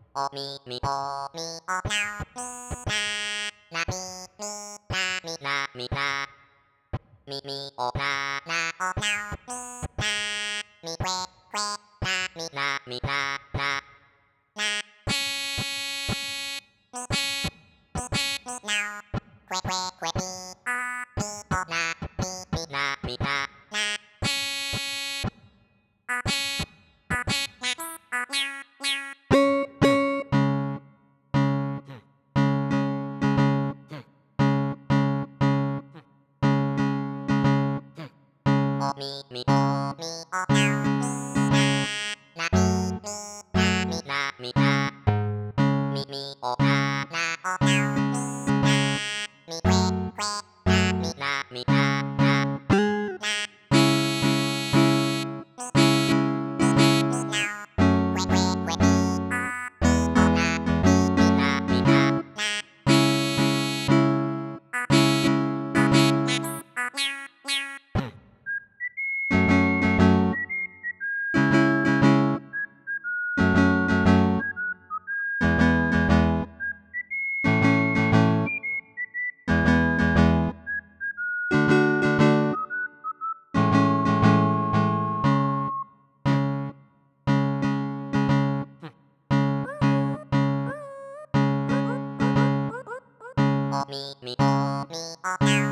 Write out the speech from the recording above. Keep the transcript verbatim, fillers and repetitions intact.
โอมีมีโอมีโอนามีนานามีมีนามีนามีนามีมีโอนานาโอนามีนามีเควเควนามีนามีนานานามีนาเควเควเควมีอมีโอนามีมีนามีนานาโอโอนาโอนานา โอมีมีโอมีโอนามีนานามีมีนามีนามีมีโอนานาโอนามีนามีเควเควนามีนามีนานานามีนาเควเควเควมีอมีโอนามีมีนามีนานาโอโอนานา โอมีมีโอมีโอนา